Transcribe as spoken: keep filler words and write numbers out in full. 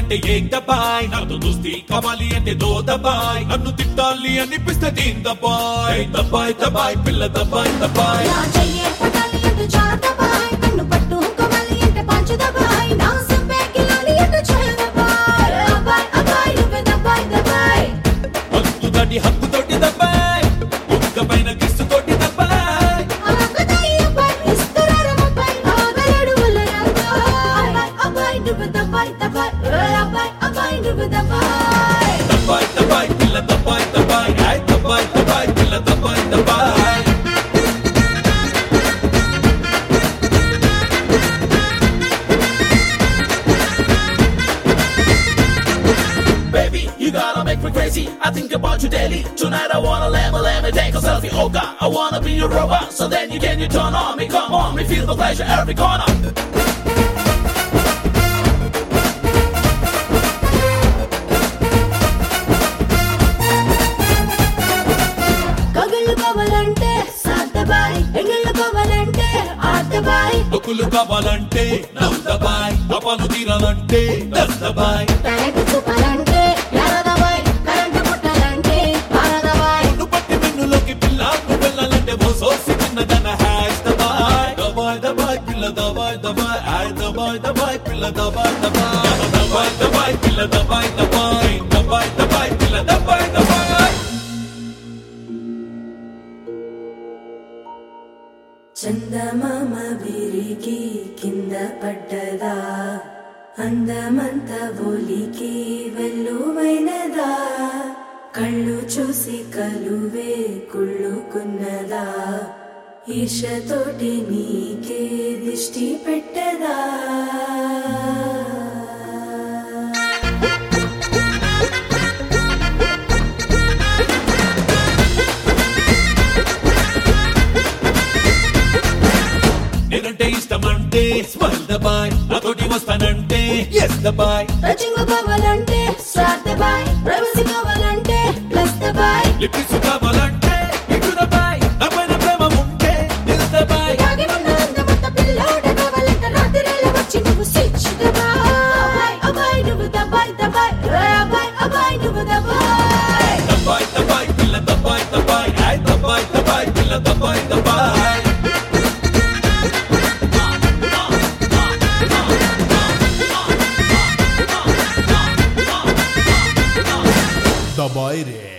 అంటే ఏం దబాయ్ నాతో దోస్తి కావాలి అంటే దో దబాయ్ నన్ను తిట్టాలి అనిపిస్తే దీన్ దబాయ్ దబాయ్ దబాయ్ పిల్ల దబాయ్ దబాయ్ నా చెయ్యే పటాలి అంటే చా దబాయ్ కన్ను పట్టుకోవాలి అంటే పంచు దబాయ్ నా సంపే కిలాలి అంటే చే దబాయ్ అబాయ్ అబాయ్ నువ్వే దబాయ్ దబాయ్ హక్కు దాటి హక్కు తోటి దబాయ్ ఒక్క పైన కిస్సు తోటి దబాయ్ ఆగదై అబాయ్ ఇస్తరార అబాయ్ ఆగలేడు వల్లరాబాయ్ అబాయ్ నువ్వే దబాయ్ దబాయ్ అబాయ్ అబాయ్ నువ్వే దబాయ్ దబాయ్ దబాయ్ పిల్ల దబాయ్ దబాయ్ ఐ దబాయ్ దబాయ్ పిల్ల దబాయ్ దబాయ్ Baby, you gotta make me crazy. I think about you daily. Tonight I wanna let me, let me take a selfie. Oh God, I wanna be your robot. So then you can you turn on me, come on me, feel the pleasure every corner. కగలు కావాలంటే సాదబాయ్ ఎంగలు కావాలంటే ఆదబాయ్ హక్కులు కావాలంటే నవ్వు దబాయ్ అపాలు తీరాలంటే దస్ దబాయ్ తనకి చూపాలంటే యారదబాయ్ current పుట్టాలంటే పారదబాయ్ నువ్వు పట్టి మిన్నులోకి పిల్ల నువ్వు వెళ్ళాలంటే ఓ సోసి చిన్నదన హ్యాష్ దబాయ్ దబాయ్ దబాయ్ పిల్ల దబాయ్ దబాయ్ ఐ దబాయ్ దబాయ్ పిల్ల దబాయ్ దబాయ్ దబాయ్ దబాయ్ పిల్ల దబాయ్ దబాయ్ దబాయ్ దబాయ్ పిల్ల దబాయ్ దబాయ్ చందమామ విరిగి కింద పడ్డదా అందమంత ఒలికి వెల్లువైనదా కళ్ళు చూసి కలువే కుళ్ళుకున్నదా ఈర్షతోటి నీకే దిష్టి పెట్టదా నేనంటే ఇష్టమంటే స్మైల్ దబాయ్ నాతోటి వస్తానంటే ఎస్ దబాయ్ టచింగ్ కావాలంటే సాదబాయ్ ప్రైవసీ కావాలంటే ప్లస్ దబాయ్ లిప్స్ కావాలంటే ఇటు దబాయ్ నా పైన ప్రేమ ఉంటే దిల్ దబాయ్ యాగి ఉన్న అందమంత పిల్లోడ కావాలంటే రాత్రిలో వచ్చి నువ్వు స్విచ్ దబాయ్ అబాయ్ నువ్వు దబాయ్ దబాయ్ అబాయ్ అబాయ్ నువ్వు దబాయ్ దబాయ్ దబాయ్ పిల్ల దబాయ్ దబాయ్ ఐ దబాయ్ దబాయ్ పిల్ల దబాయ్ దబాయ్ Dabire.